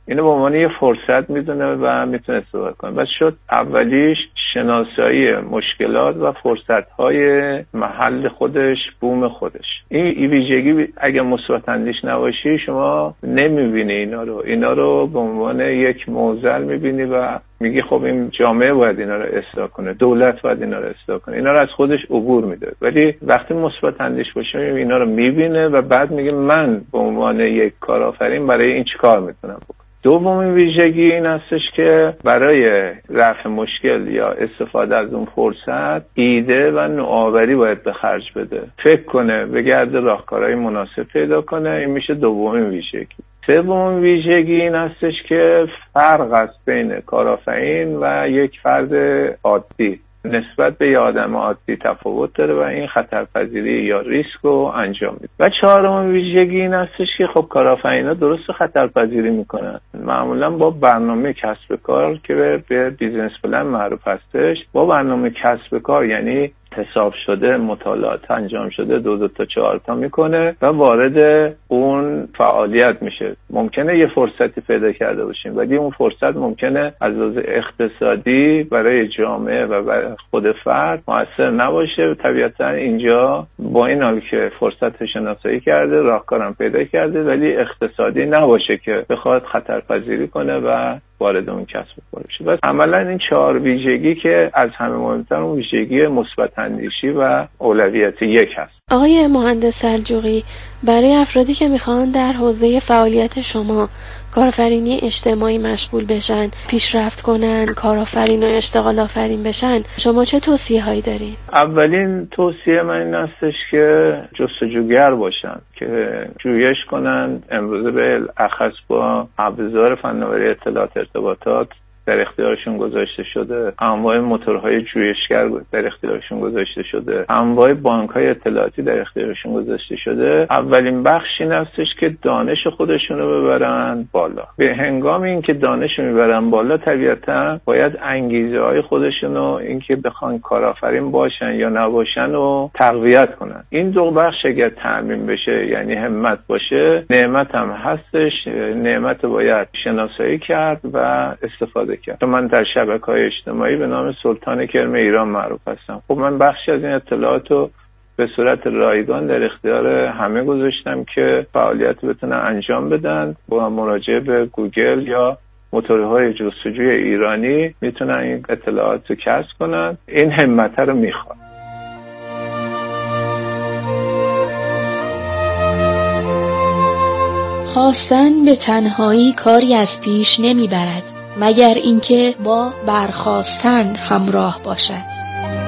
اینو به عنوان یه فرصت میدونه و میتونه استفاده کنه. بس شد اولیش شناسایی مشکلات و فرصت‌های محل خودش، بوم خودش. این ویژگی اگه مثبت اندیش نباشی شما نمیبینی اینا رو به عنوان یک معضل میبینی و میگی خب این جامعه باید اینا رو اصلاح کنه، دولت باید اینا رو اصلاح کنه، اینا رو از خودش عبور میده. ولی وقتی مثبت اندیش باشه اینا رو میبینه و بعد میگه من به عنوان یک کارآفرین برای این چیکار میتونم بکنم. دومین ویژگی این هستش که برای رفع مشکل یا استفاده از اون فرصت ایده و نوآوری باید به خرج بده، فکر کنه، بگرده راهکارهای مناسب پیدا کنه. این میشه دومین ویژگی. سومین ویژگی این هستش که فرق است بین کارآفرین و یک فرد عادی. نسبت به یه آدم عادی تفاوت داره و این خطرپذیری یا ریسک رو انجام میده. و چهارمین ویژگی این هستش که خب کارآفرینا درست خطرپذیری میکنن. معمولا با برنامه کسب کار که به بیزنس پلن معروف هستش، با برنامه کسب کار یعنی حساب شده، مطالعات انجام شده 2 تا 4 تا میکنه و وارد اون فعالیت میشه. ممکنه یه فرصتی پیدا کرده باشیم ولی اون فرصت ممکنه از لحاظ اقتصادی برای جامعه و برای خود فرد مؤثر نباشه. طبیعتا اینجا با این حال که فرصت شناسایی کرده، راهکارم پیدا کرده، ولی اقتصادی نباشه که بخواد خطرپذیری کنه و وارد اون کسب و کار بشه. بس عملا این 4 ویژگی که از همه مهمتر اون ویژگی مثبت اندیشی و اولویت 1 هست. آقای مهندس سلجوقی، برای افرادی که میخوان در حوزه فعالیت شما کارآفرینی اجتماعی مشغول بشن، پیشرفت کنن، کارآفرین و اشتغال آفرین بشن، شما چه توصیه هایی دارین؟ اولین توصیه من این هستش که جستجوگر باشن، که جویش کنن. امروزه به اخص با ابزار فناوری اطلاعات ارتباطات در اختیارشون گذاشته شده، انواع موتورهای جویشگر در اختیارشون گذاشته شده، انواع بانک‌های اطلاعاتی در اختیارشون گذاشته شده. اولین بخش این هستش که دانش خودشون رو ببرن بالا. به هنگام اینکه دانش رو میبرن بالا، طبیعتا باید انگیزه‌های خودشون رو، اینکه بخوان کارآفرین باشن یا نباشن، رو تقویت کنن. این 2 بخش اگر تامین بشه، یعنی همت باشه، نعمت هم هستش. نعمت رو باید شناسایی کرد و استفاده کرد. من در شبکه‌های اجتماعی به نام سلطان کرم ایران معروف هستم. خب من بخشی از این اطلاعات رو به صورت رایگان در اختیار همه گذاشتم که فعالیت بتونن انجام بدن. با مراجعه به گوگل یا موتورهای جستجوی ایرانی میتونن این اطلاعات رو کسب کنن. این همت رو میخواد. خواستن به تنهایی کاری از پیش نمیبرد مگر اینکه با برخاستن همراه باشد.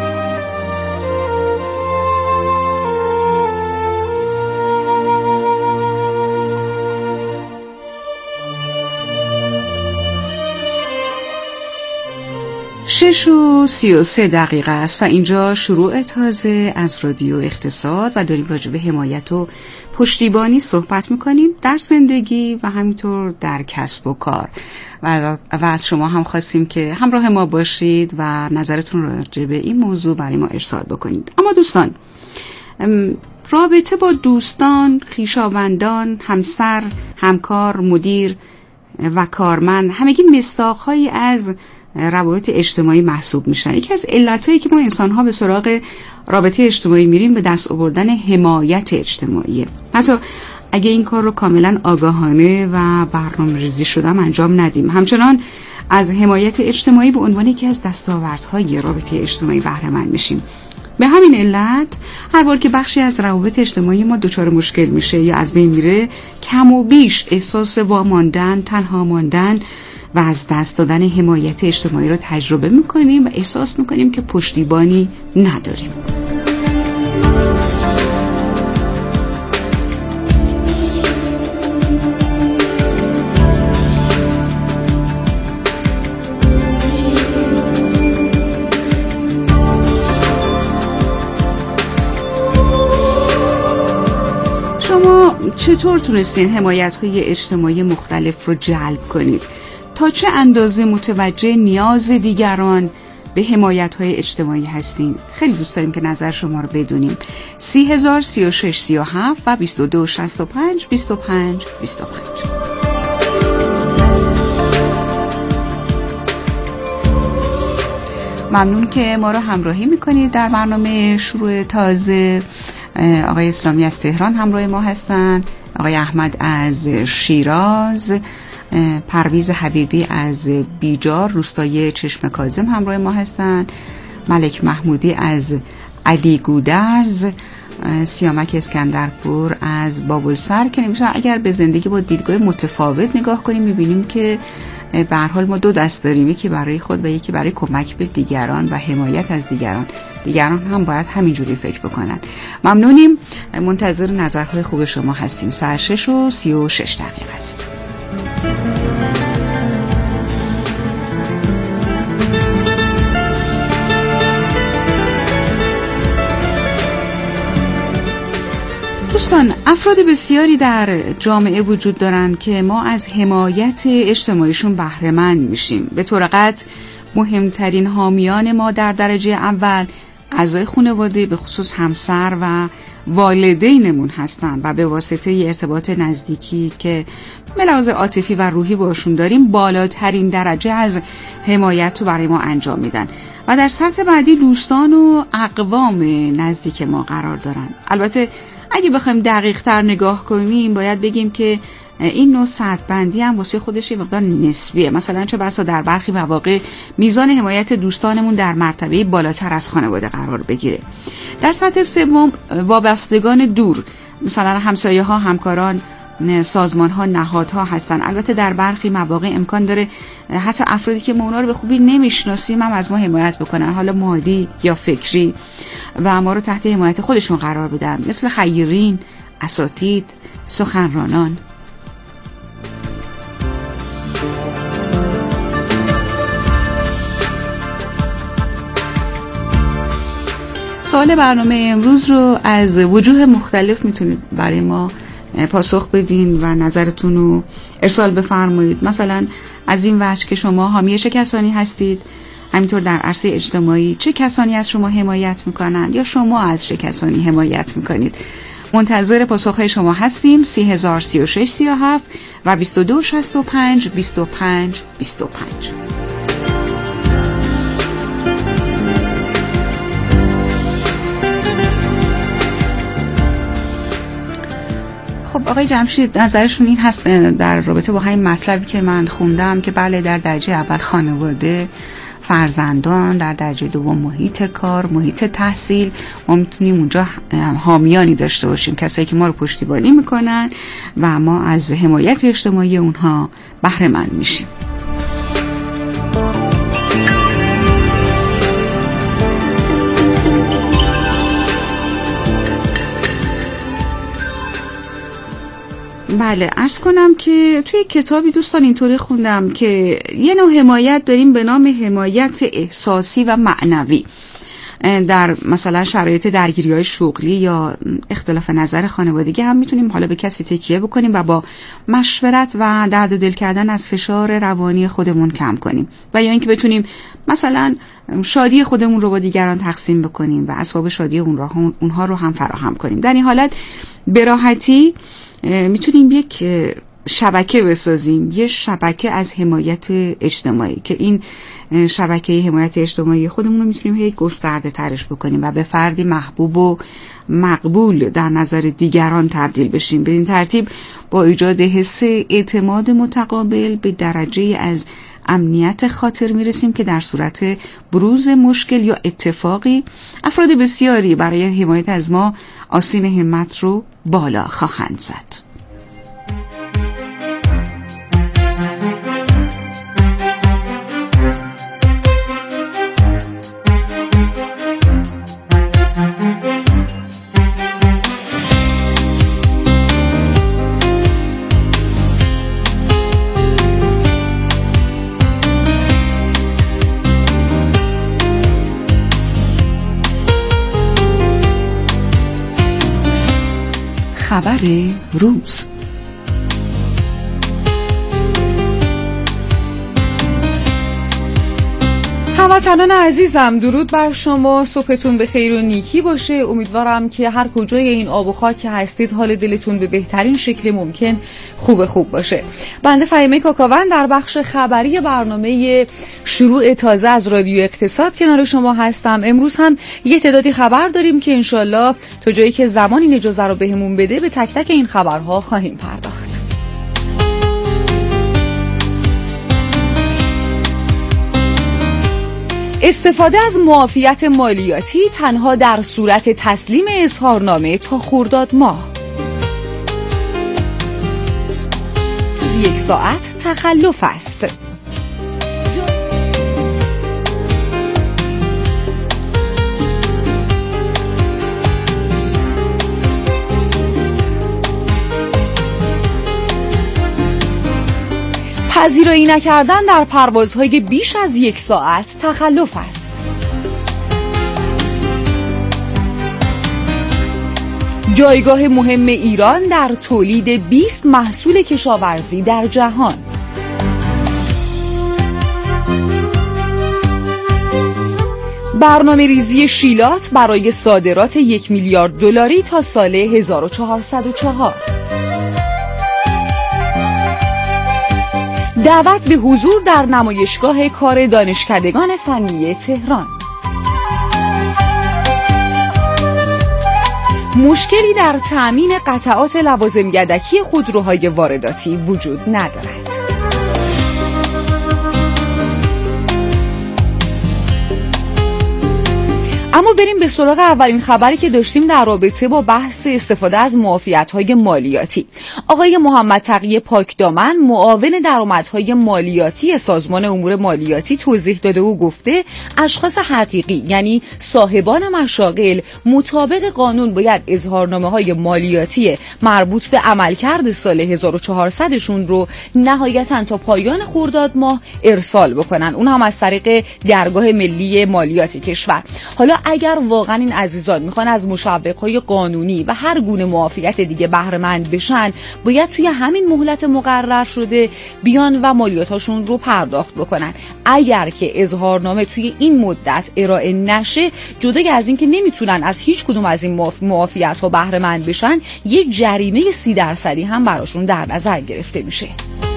شش و 33 دقیقه است و اینجا شروع تازه از رادیو اقتصاد و داریم راجع به حمایت و پشتیبانی صحبت میکنیم در زندگی و همینطور در کسب و کار و از شما هم خواستیم که همراه ما باشید و نظرتون راجع به این موضوع برای ما ارسال بکنید. اما دوستان، رابطه با دوستان، خویشاوندان، همسر، همکار، مدیر و کارمند همگی مصداق‌هایی از روابط اجتماعی محسوب میشن. یکی از علتایی که ما انسان‌ها به سراغ رابطه اجتماعی میریم به دست آوردن حمایت اجتماعیه. حتی اگه این کار رو کاملا آگاهانه و برنامه‌ریزی شده انجام ندیم، همچنان از حمایت اجتماعی به عنوان یکی از دستاوردهای رابطه اجتماعی بهره مند میشیم. به همین علت هر بار که بخشی از روابط اجتماعی ما دچار مشکل میشه یا از بین میره، کم و بیش احساس واماندن، تنها ماندن و از دست دادن حمایت اجتماعی رو تجربه میکنیم و احساس میکنیم که پشتیبانی نداریم. شما چطور تونستین حمایت‌های اجتماعی مختلف رو جلب کنید؟ تا چه اندازه متوجه نیاز دیگران به حمایت‌های اجتماعی هستین؟ خیلی دوست داریم که نظر شما رو بدونیم. 30,000 36 37 و 22 65 25 25. ممنون که ما رو همراهی میکنید در برنامه شروع تازه. آقای اسلامی از تهران همراه ما هستن، آقای احمد از شیراز، پرویز حبیبی از بیجار روستای چشم کاظم همراه ما هستن، ملک محمودی از علی گودرز، سیامک اسکندرپور از بابلسر که نمیشه. اگر به زندگی با دیدگاه متفاوت نگاه کنیم میبینیم که به هر حال ما دو دست داریم، یکی برای خود و یکی برای کمک به دیگران و حمایت از دیگران هم باید همینجوری فکر بکنن. ممنونیم، منتظر نظرهای خوب شما هستیم. ساعت 6:36 است. دوستان، افراد بسیاری در جامعه وجود دارند که ما از حمایت اجتماعیشون بهره مند میشیم. به طور قطع مهمترین حامیان ما در درجه اول اعضای خانواده، به خصوص همسر و والدینمون هستن و به واسطه ارتباط نزدیکی که به لحاظ عاطفی و روحی باشون داریم بالاترین درجه از حمایت رو برای ما انجام میدن و در سطح بعدی دوستان و اقوام نزدیک ما قرار دارن. البته اگه بخوایم دقیق تر نگاه کنیم باید بگیم که این نوع سطح بندی هم واسه خودش یه مقدار نسبیه. مثلا چه بسا در برخی مواقع میزان حمایت دوستانمون در مرتبه بالاتر از خانواده قرار بگیره. در سطح سوم وابستگان دور، مثلا همسایه ها، همکاران، سازمان ها، نهادها هستن. البته در برخی مواقع امکان داره حتی افرادی که ما اونا رو به خوبی نمیشناسیم هم از ما حمایت بکنن، حالا مالی یا فکری، و ما رو تحت حمایت خودشون قرار بدن، مثل خیرین، اساتید، سخنرانان. سوال برنامه امروز رو از وجوه مختلف میتونید برای ما پاسخ بدین و نظرتون رو ارسال بفرمایید. مثلا از این وجه که شما حامی چه کسانی هستید، همینطور در عرصه اجتماعی چه کسانی از شما حمایت میکنن یا شما از چه کسانی حمایت میکنید. منتظر پاسخهای شما هستیم. 303637 و 2265 25 25. خب آقای جمشید، نظرشون این هست در رابطه با همین مطلبی که من خوندم که بله در درجه اول خانواده، فرزندان، در درجه دوم محیط کار، محیط تحصیل، ما میتونیم اونجا حامیانی داشته باشیم، کسایی که ما رو پشتیبانی میکنن و ما از حمایت اجتماعی اونها بهره مند میشیم. بله، عرض کنم که توی کتابی دوستان اینطوری خوندم که یه نوع حمایت داریم به نام حمایت احساسی و معنوی. در مثلا شرایط درگیری‌های شغلی یا اختلاف نظر خانوادگی هم میتونیم حالا به کسی تکیه بکنیم و با مشورت و درد دل کردن از فشار روانی خودمون کم کنیم، و یا اینکه بتونیم مثلا شادی خودمون رو با دیگران تقسیم بکنیم و اسباب شادی اونها رو هم فراهم کنیم. در این حالت به راحتی میتونیم یک شبکه بسازیم، یه شبکه از حمایت اجتماعی که این شبکه حمایت اجتماعی خودمون رو میتونیم هی گسترده ترش بکنیم و به فردی محبوب و مقبول در نظر دیگران تبدیل بشیم. به این ترتیب با ایجاد حس اعتماد متقابل به درجه از امنیت خاطر میرسیم که در صورت بروز مشکل یا اتفاقی افراد بسیاری برای حمایت از ما آستین همت رو بالا خواهند زد. خبر روز. هموطنان عزیزم، درود بر شما، صبحتون به خیر و نیکی باشه. امیدوارم که هر کجای این آب و خاک که هستید حال دلتون به بهترین شکل ممکن خوب باشه. بنده فهیمه کاکاوند در بخش خبری برنامه شروع تازه از رادیو اقتصاد کنار شما هستم. امروز هم یه تعدادی خبر داریم که انشالله تا جایی که زمان این اجازه رو بهمون بده به تک تک این خبرها خواهیم پرداخت. استفاده از معافیت مالیاتی تنها در صورت تسلیم اظهارنامه تا خرداد ماه. از 1 ساعت تخلف است. پذیرایی نکردن در پروازهای بیش از 1 ساعت تخلف است. جایگاه مهم ایران در تولید 20 محصول کشاورزی در جهان. برنامه ریزی شیلات برای صادرات 1 میلیارد دلاری تا سال 1404. دعوت به حضور در نمایشگاه کار دانشکدگان فنی تهران. مشکلی در تأمین قطعات لوازم یدکی خودروهای وارداتی وجود ندارد. اما بریم به سراغ اولین خبری که داشتیم در رابطه با بحث استفاده از معافیت‌های مالیاتی. آقای محمد تقی پاکدامن، معاون درآمدهای مالیاتی سازمان امور مالیاتی، توضیح داده و گفته اشخاص حقیقی یعنی صاحبان مشاغل مطابق قانون باید اظهارنامه‌های مالیاتی مربوط به عملکرد سال 1400 شون رو نهایتاً تا پایان خرداد ماه ارسال بکنن، اون هم از طریق درگاه ملی مالیات کشور. حالا اگر واقعا این عزیزان میخوان از مشوقهای قانونی و هر گونه معافیت دیگه بهره مند بشن، باید توی همین مهلت مقرر شده بیان و مالیاتاشون رو پرداخت بکنن. اگر که اظهارنامه توی این مدت ارائه نشه، جدا از این که نمیتونن از هیچ کدوم از این معافیت ها بهره مند بشن، یه جریمه 30% هم براشون در نظر گرفته میشه.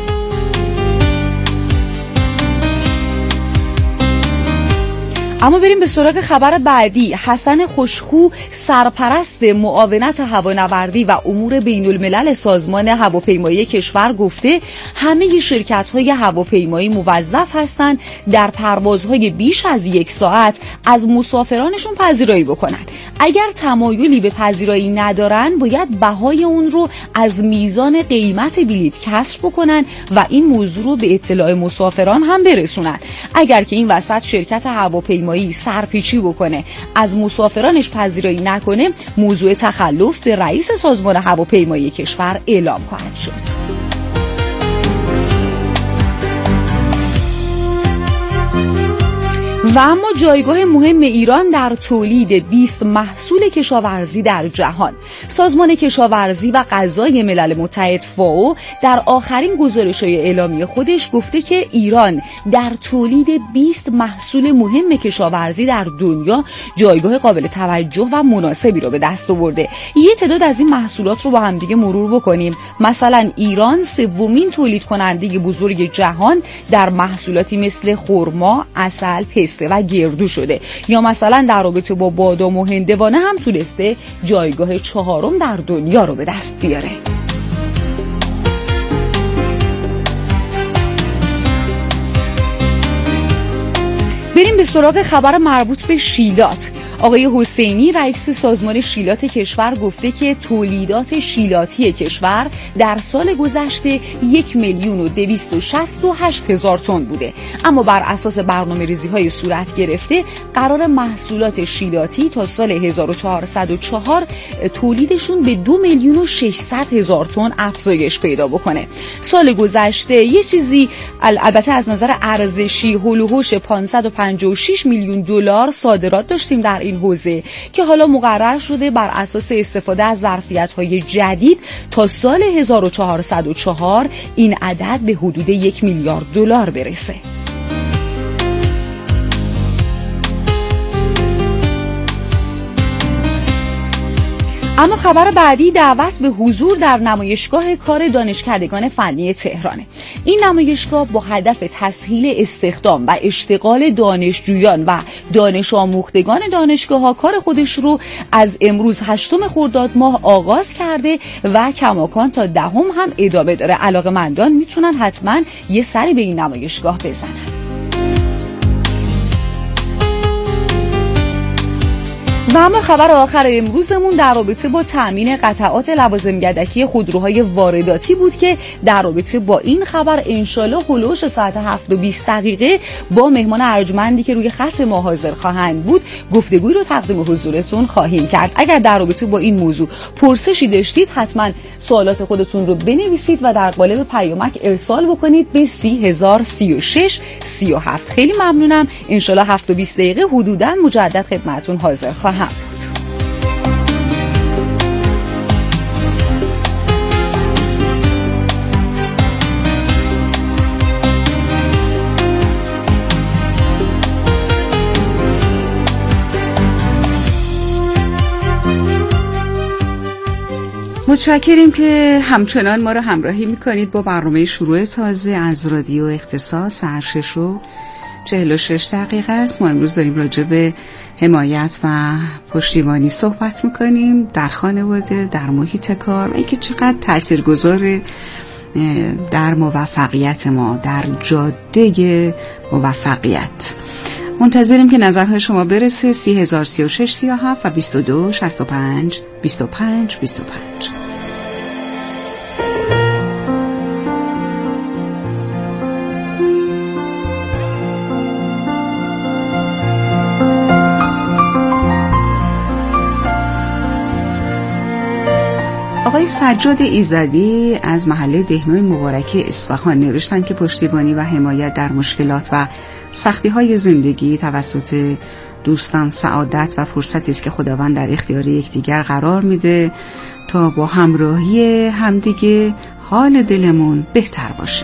اما بریم به سراغ خبر بعدی. حسن خوشخو، سرپرست معاونت هوانوردی و امور بین الملل سازمان هواپیمایی کشور، گفته همه شرکت‌های هواپیمایی موظف هستند در پروازهای بیش از 1 ساعت از مسافرانشون پذیرایی بکنن. اگر تمایلی به پذیرایی ندارن، باید بهای اون رو از میزان قیمت بلیط کسر بکنن و این موضوع رو به اطلاع مسافران هم برسونن. اگر که این وسط شرکت هواپیمایی سرپیچی بکنه، از مسافرانش پذیرایی نکنه، موضوع تخلف به رئیس سازمان هواپیمایی کشور اعلام خواهد شد. و اما جایگاه مهم ایران در تولید 20 محصول کشاورزی در جهان. سازمان کشاورزی و غذای ملل متحد فائو در آخرین گزارش‌های اعلامی خودش گفته که ایران در تولید 20 محصول مهم کشاورزی در دنیا جایگاه قابل توجه و مناسبی رو به دست آورده. یه تعداد از این محصولات رو با هم دیگه مرور بکنیم. مثلا ایران 3مین تولید کننده بزرگ جهان در محصولاتی مثل خرما، عسل، پسته و گردو شده. یا مثلا در رابطه با بادام و هندوانه هم تونسته جایگاه 4م در دنیا رو به دست بیاره. بریم به سراغ خبر مربوط به شیلات. آقای حسینی، رئیس سازمان شیلات کشور، گفته که تولیدات شیلاتی کشور در سال گذشته 1,268,000 تن بوده، اما بر اساس برنامه‌ریزی‌های صورت گرفته قرار محصولات شیلاتی تا سال 1404 تولیدشون به 2,600,000 تن افزایش پیدا بکنه. سال گذشته یه چیزی البته از نظر ارزشی هول و هوش 556 میلیون دلار صادرات داشتیم در این حوزه که حالا مقرر شده بر اساس استفاده از ظرفیت‌های جدید تا سال 1404 این عدد به حدود 1 میلیارد دلار برسه. اما خبر بعدی دعوت به حضور در نمایشگاه کار دانشکدگان فنی تهرانه. این نمایشگاه با هدف تسهیل استخدام و اشتغال دانشجویان و دانش آموختگان دانشگاه‌ها کار خودش رو از امروز 8 خرداد ماه آغاز کرده و کماکان تا 10 هم ادامه داره. علاقه‌مندان میتونن حتما یه سری به این نمایشگاه بزنن. و اما خبر آخر امروزمون در رابطه با تامین قطعات لوازم یدکی خودروهای وارداتی بود که در رابطه با این خبر انشالله هلوش ساعت 7:20 با مهمان ارجمندی که روی خط ما حاضر خواهند بود گفتگوی رو تقدیم حضورتون خواهیم کرد. اگر در رابطه با این موضوع پرسشی داشتید حتما سوالات خودتون رو بنویسید و در قالب پیامک ارسال بکنید به 303637. خیلی ممنونم. انشالله 7:20 حدوداً مجدد خدمتتون حاضر خواهم. متشکریم که همچنان ما رو همراهی میکنید با برنامه شروع تازه از رادیو اقتصاد. ساعت 6:46 است. ما امروز داریم راجع به حمایت و پشتیبانی صحبت میکنیم در خانواده، در محیط کار و اینکه چقدر تاثیرگذاره در موفقیت ما، در جاده موفقیت. منتظریم که نظرهای شما برسه. 303637 و 22652525. آقای سجاد ایزدی از محله دهنوی مبارکی اصفهان نوشتن که پشتیبانی و حمایت در مشکلات و سختی‌های زندگی توسط دوستان سعادت و فرصتی است که خداوند در اختیار یکدیگر قرار میده تا با همراهی همدیگه حال دلمون بهتر باشه.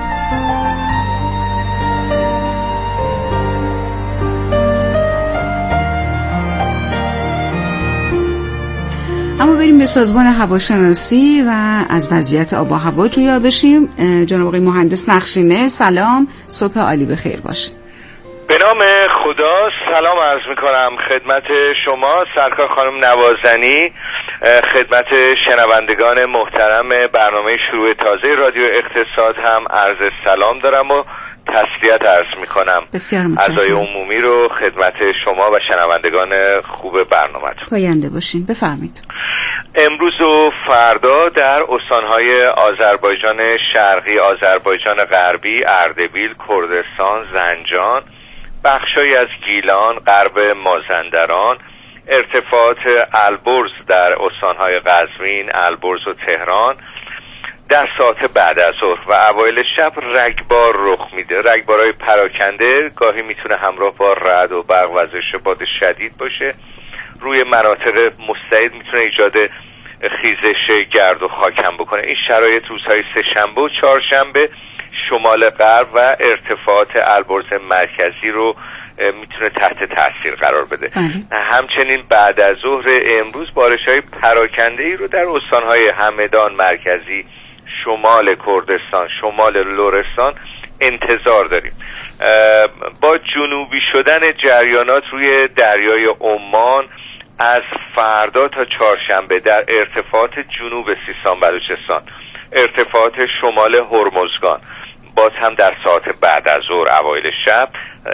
اما بریم به سازمان هواشناسی و از وضعیت آب و هوا جویا بشیم. جناب آقای مهندس نخشینه، سلام، صبح عالی بخیر باشه. به نام خدا سلام عرض میکنم خدمت شما سرکار خانم نوازنی، خدمت شنوندگان محترم برنامه شروع تازه رادیو اقتصاد هم عرض سلام دارم و تسلیت عرض میکنم. بسیار متشکرم. اعضای عمومی رو خدمت شما و شنوندگان خوب برنامه‌تون. پاینده باشین. بفرمایید. امروز و فردا در استانهای آذربایجان شرقی، آذربایجان غربی، اردبیل، کردستان، زنجان، بخشایی از گیلان، غرب مازندران، ارتفاعات البرز در استانهای قزوین، البرز و تهران در ساعت بعد از ظهر و اوایل شب رگبار رخ میده. رگبارهای پراکنده گاهی میتونه همراه با رعد و برق و وزش باد شدید باشه. روی مناطق مستعد میتونه ایجاد خیزش گرد و خاک هم بکنه. این شرایط روزهای سه‌شنبه و چهارشنبه شمال غرب و ارتفاعات البرز مرکزی رو میتونه تحت تاثیر قرار بده. همچنین بعد از ظهر امروز بارش‌های پراکنده‌ای رو در استان‌های همدان مرکزی، شمال کردستان، شمال لرستان انتظار داریم. با جنوبی شدن جریانات روی دریای عمان از فردا تا چهارشنبه در ارتفاعات جنوب سیستان بلوچستان، ارتفاعات شمال هرمزگان، باز هم در ساعت بعد از ظهر اوایل شب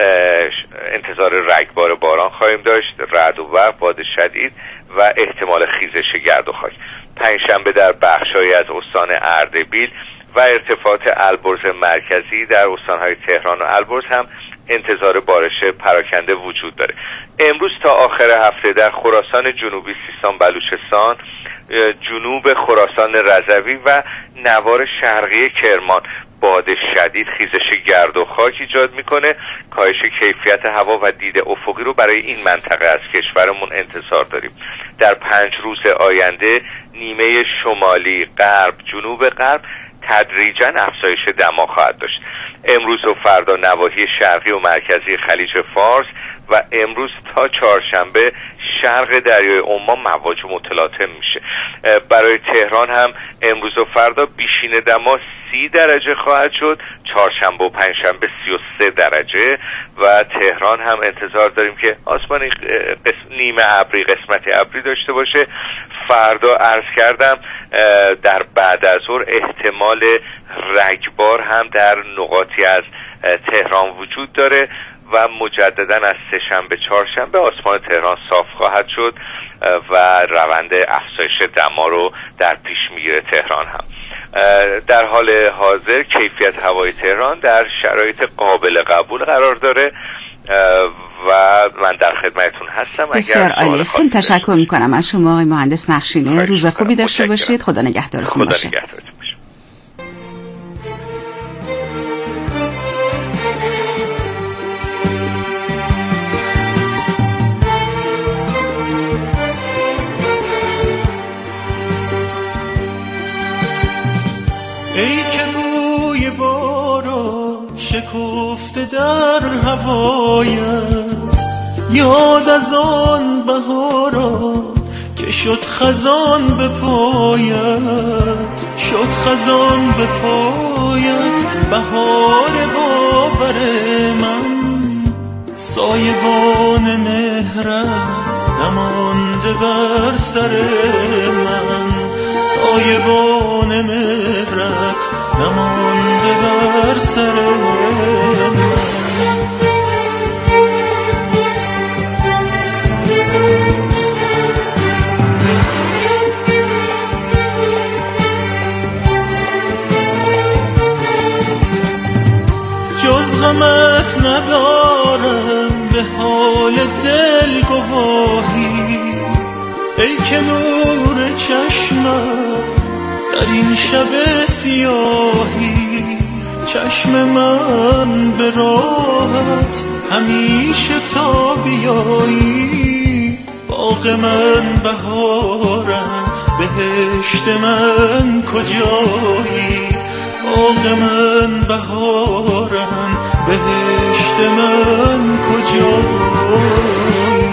انتظار رگبار باران خواهیم داشت، رعد و برق، باد شدید و احتمال خیزش گرد و خاک. پنجشنبه در بخشایی از استان اردبیل و ارتفاعات البرز مرکزی در استانهای تهران و البرز هم انتظار بارش پراکنده وجود داره. امروز تا آخر هفته در خراسان جنوبی، سیستان بلوچستان، جنوب خراسان رضوی و نوار شرقی کرمان باد شدید، خیزش گرد و خاک ایجاد میکنه. کاهش کیفیت هوا و دید افقی رو برای این منطقه از کشورمون انتظار داریم. در 5 روز آینده نیمه شمالی، غرب، جنوب غرب تدریجاً افزایش دما خواهد داشت. امروز و فردا نواحی شرقی و مرکزی خلیج فارس و امروز تا چهارشنبه شرق دریای عمان مواج متلاطم میشه. برای تهران هم امروز و فردا بیشین دما 30 درجه خواهد شد، چهارشنبه و پنجشنبه 33 درجه و تهران هم انتظار داریم که آسمان نیمه ابری قسمت ابری داشته باشه. فردا عرض کردم در بعد از ظهر احتمال رگبار هم در نقاطی از تهران وجود داره و مجددا از سه‌شنبه چهارشنبه آسمان تهران صاف خواهد شد و روند افزایش دما رو در پیش میگیره. تهران هم در حال حاضر کیفیت هوای تهران در شرایط قابل قبول قرار داره و من در خدمتتون هستم. بسیار عالی، خیلی تشکر میکنم از شما آقای مهندس نقشینه. روز خوبی داشته باشید. خدا نگهدارتون باشه. ای که بوی باران شکفته در هوایم، یاد از آن بهاران که شد خزان به پایت، شد خزان به پایت. بهار باور من سایبان مهرت نمانده بر سر من، سایبان مهرت نمانده بر سر من. جز غمت ندارم به حال دل گواهی، ای که نور چشمم در این شب سیاهی. چشم من به راحت همیشه تا بیایی، باغ من بهارم بهشت من کجایی، باغ من بهارم بهشت من کجایی.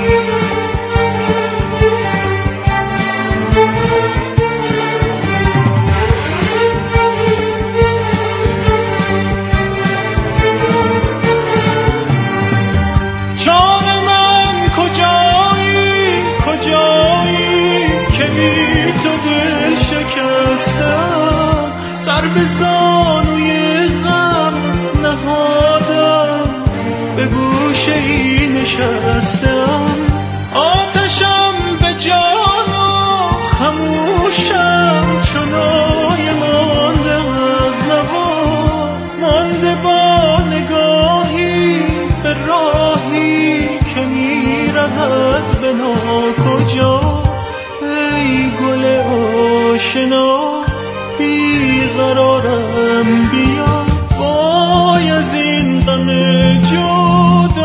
سر به زانوی غم نهادم، به گوشه ای نشستم. آتشم به جان و خموشم چنای مانده از نوا، مانده با نگاهی به راهی که می رود به ناکجا. ای گل آشنا بیقرارم بیا، وای از این غم جدایی.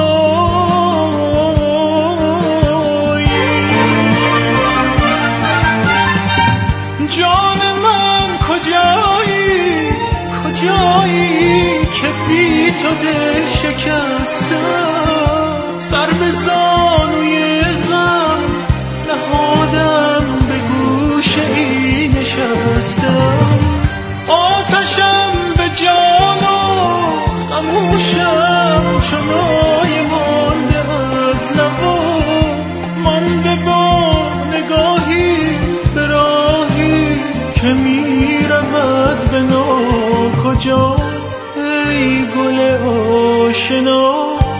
جان من کجایی، کجایی که بی تو دل شکستم. سر به زانوی غم نهادم، به گوشه ای نشستم. آتشم به جان و خموشم چنای مانده از نوا، مانده با نگاهی به راهی که می رود به ناکجا. ای گل آشنا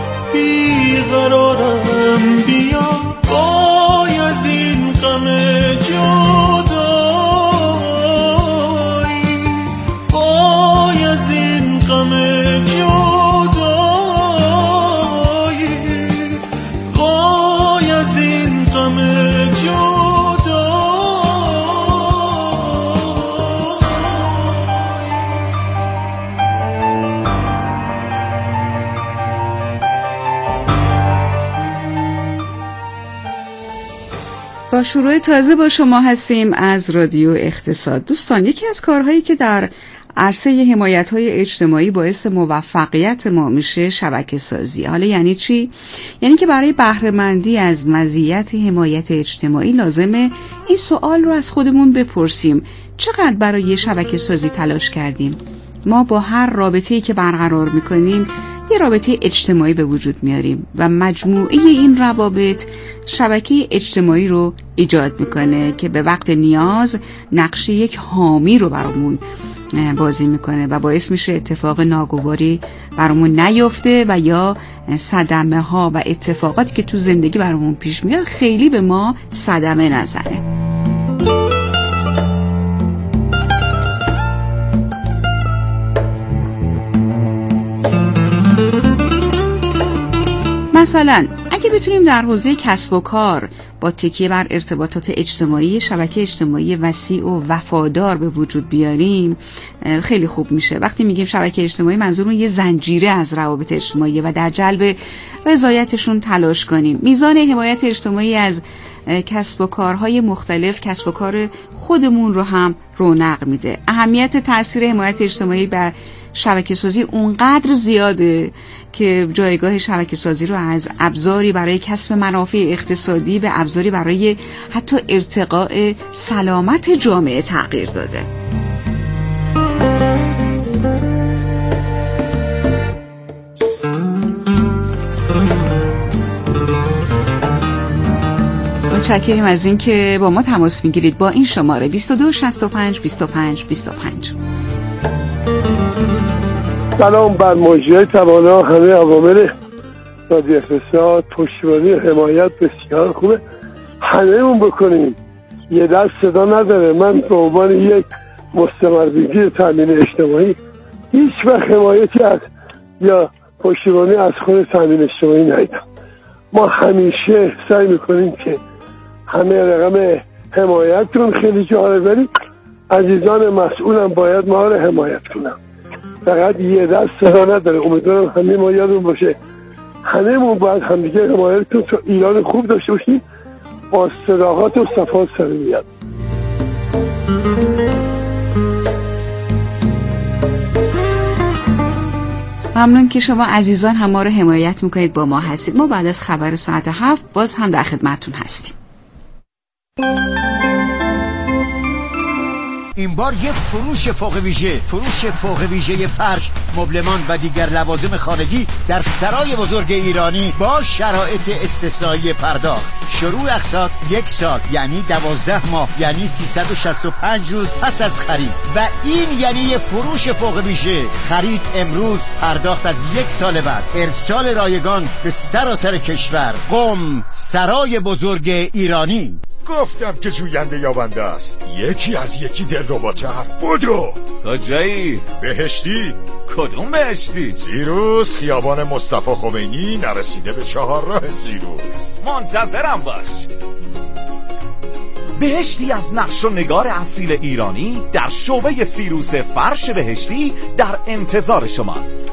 بیقرارم بیا، وای از این غم جدایی، وای از این غم جدایی، وای از این غم جدایی. با شروع تازه با شما هستیم از رادیو اقتصاد. دوستان، یکی از کارهایی که در عرصه حمایت‌های اجتماعی باعث موفقیت ما میشه شبکه سازی. حالا یعنی چی؟ یعنی که برای بهره مندی از مزیت حمایت اجتماعی لازمه این سوال رو از خودمون بپرسیم: چقدر برای شبکه سازی تلاش کردیم؟ ما با هر رابطه‌ای که برقرار میکنیم یه رابطه اجتماعی به وجود میاریم و مجموعه این روابط شبکه اجتماعی رو ایجاد میکنه که به وقت نیاز نقش یک حامی رو برامون بازی میکنه و باعث میشه اتفاق ناگواری برامون نیفته و یا صدمه ها و اتفاقاتی که تو زندگی برامون پیش میاد خیلی به ما صدمه نزنه. مثلا اگه بتونیم در حوزه کسب و کار با تکیه بر ارتباطات اجتماعی شبکه اجتماعی وسیع و وفادار به وجود بیاریم خیلی خوب میشه. وقتی میگیم شبکه اجتماعی منظورمون یه زنجیره از روابط اجتماعی و در جلب رضایتشون تلاش کنیم. میزان حمایت اجتماعی از کسب و کارهای مختلف کسب و کار خودمون رو هم رونق میده. اهمیت تاثیر حمایت اجتماعی بر شبکه سازی اونقدر زیاده که جایگاه شبکه سازی رو از ابزاری برای کسب منافع اقتصادی به ابزاری برای حتی ارتقاء سلامت جامعه تغییر داده. متشکریم از این که با ما تماس میگیرید با این شماره 22 65 25 25. سلام بر مجریای توانا، همه عوامل رادیو اقتصاد. پشتیبانی حمایت بسیار خوبه، همه اون بکنیم، یه دست صدا نداره. من به عنوان یک مستمربیگی تامین اجتماعی هیچ وقت حمایتی از یا پشتیبانی از خود تامین اجتماعی ندیدم. ما همیشه سعی میکنیم که همه رقم حمایتتون خیلی جالبه، ولی عزیزان مسئولم باید ما رو حمایت کنم. فقط یه دست صدا نداره. امیدوارم همه ما یادمون باشه همه ما باید همدیگه حمایت کنیم تا ایران خوب داشته باشیم با صداقت و صفا صمیمیت. ممنون که شما عزیزان هم ما رو حمایت میکنید، با ما هستید. ما بعد از خبر ساعت 7 باز هم در خدمتتون هستیم. این بار یک فروش فوق ویژه فرش، مبلمان و دیگر لوازم خانگی در سرای بزرگ ایرانی با شرایط استثنایی پرداخت. شروع اقساط 1 سال یعنی 12 ماه یعنی 365 روز پس از خرید و این یعنی یک فروش فوق ویژه. خرید امروز، پرداخت از 1 سال بعد، ارسال رایگان به سراسر کشور. قم، سرای بزرگ ایرانی. گفتم که جوینده یابنده است، یکی از یکی دلرباتر. بدو کجایی؟ بهشتی. کدوم بهشتی؟ سیروس، خیابان مصطفی خمینی، نرسیده به 4 راه سیروس. منتظرم باش. بهشتی از نقش و نگار اصیل ایرانی در شعبه سیروس فرش بهشتی در انتظار شماست.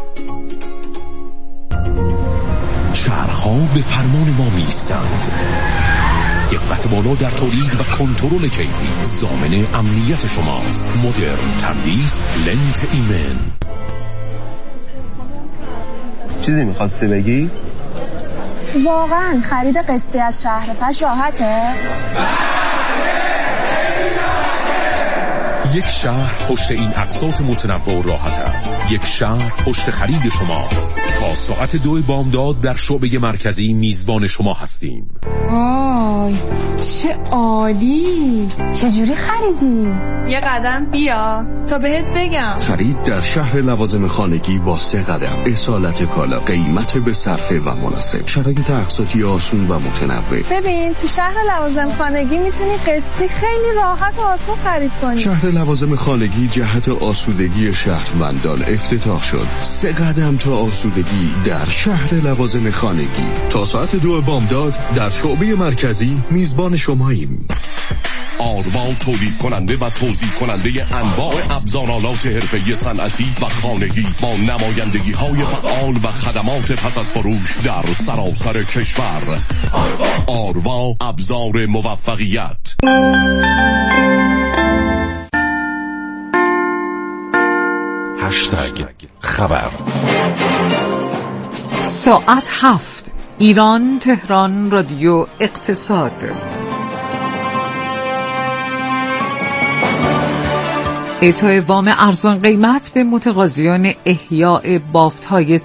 شهرها به فرمان ما میستند. دقت بالا در تولید و کنترل کیفی ضامن امنیت شماست. مدرن تندیس لنت ایمن. چیزی میخواستی بگی؟ واقعا خرید قسطی از شهر فش راحته؟ یک شهر پشت این اقساط متنوع و راحت است. یک شهر پشت خرید شماست. تا ساعت 2 بامداد در شعبه مرکزی میزبان شما هستیم. آی چه عالی! چجوری خریدی؟ یه قدم بیا تا بهت بگم. خرید در شهر لوازم خانگی با 3 قدم. اصالت کالا، قیمت به صرفه و مناسب، شرایط اقساطی آسون و متنوع. ببین تو شهر لوازم خانگی میتونی قسطی خیلی راحت و آسون خرید کنی. شهر لوازم خانگی جهت آسودگی شهروندان افتتاح شد. 3 قدم تا آسودگی در شهر لوازم خانگی. تا ساعت 2 بامداد در شعبه مرکزی میزبان شماییم. آروا تولید کننده و توزیع کننده انواع ابزارالات حرفه‌ای صنعتی و خانگی با نمایندگی های فعال و خدمات پس از فروش در سراسر کشور. آروا ابزار موفقیت. خبر. ساعت 7 ایران تهران رادیو اقتصاد. اعطای وام ارزان قیمت به متقاضیان احیاء بافت‌های